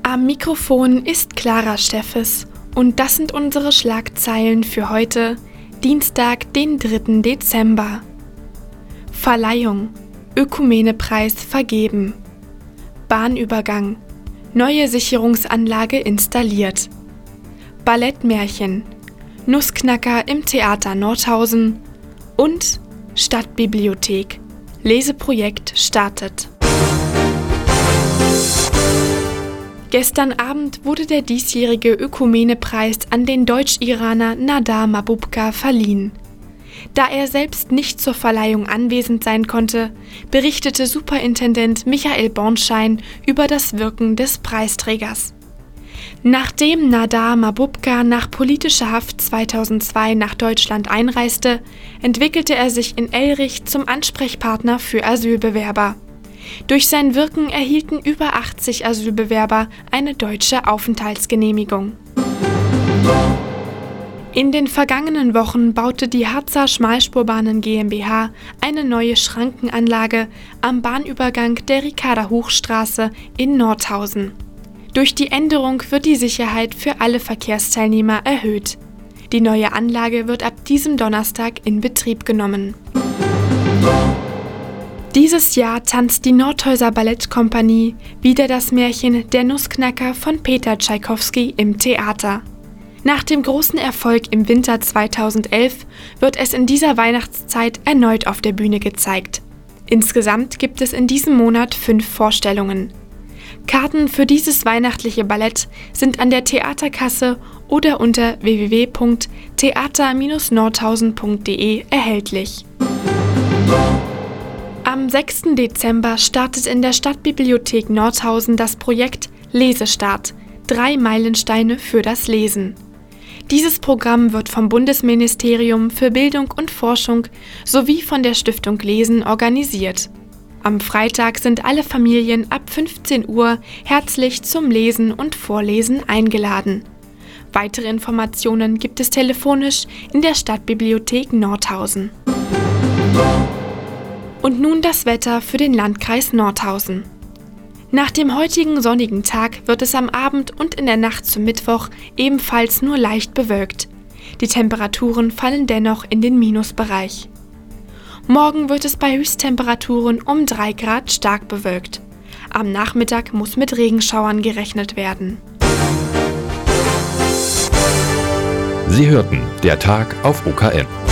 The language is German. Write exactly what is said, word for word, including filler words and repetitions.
Am Mikrofon ist Clara Steffes und das sind unsere Schlagzeilen für heute, Dienstag, den dritten Dezember. Verleihung, Ökumenepreis vergeben. Bahnübergang, neue Sicherungsanlage installiert. Ballettmärchen, Nussknacker im Theater Nordhausen und Stadtbibliothek, Leseprojekt startet. Gestern Abend wurde der diesjährige Ökumenepreis an den Deutsch-Iraner Nadar Mabubka verliehen. Da er selbst nicht zur Verleihung anwesend sein konnte, berichtete Superintendent Michael Bornschein über das Wirken des Preisträgers. Nachdem Nadar Mabubka nach politischer Haft zweitausendzwei nach Deutschland einreiste, entwickelte er sich in Elrich zum Ansprechpartner für Asylbewerber. Durch sein Wirken erhielten über achtzig Asylbewerber eine deutsche Aufenthaltsgenehmigung. In den vergangenen Wochen baute die Harzer Schmalspurbahnen GmbH eine neue Schrankenanlage am Bahnübergang der Ricarda-Huch-Straße in Nordhausen. Durch die Änderung wird die Sicherheit für alle Verkehrsteilnehmer erhöht. Die neue Anlage wird ab diesem Donnerstag in Betrieb genommen. Dieses Jahr tanzt die Nordhäuser Ballettkompanie wieder das Märchen Der Nussknacker von Peter Tschaikowski im Theater. Nach dem großen Erfolg im Winter zweitausendelf wird es in dieser Weihnachtszeit erneut auf der Bühne gezeigt. Insgesamt gibt es in diesem Monat fünf Vorstellungen. Karten für dieses weihnachtliche Ballett sind an der Theaterkasse oder unter w w w punkt theater Bindestrich nordhausen punkt de erhältlich. Am sechsten Dezember startet in der Stadtbibliothek Nordhausen das Projekt Lesestart – Drei Meilensteine für das Lesen. Dieses Programm wird vom Bundesministerium für Bildung und Forschung sowie von der Stiftung Lesen organisiert. Am Freitag sind alle Familien ab fünfzehn Uhr herzlich zum Lesen und Vorlesen eingeladen. Weitere Informationen gibt es telefonisch in der Stadtbibliothek Nordhausen. Und nun das Wetter für den Landkreis Nordhausen. Nach dem heutigen sonnigen Tag wird es am Abend und in der Nacht zum Mittwoch ebenfalls nur leicht bewölkt. Die Temperaturen fallen dennoch in den Minusbereich. Morgen wird es bei Höchsttemperaturen um drei Grad stark bewölkt. Am Nachmittag muss mit Regenschauern gerechnet werden. Sie hörten der Tag auf O K N.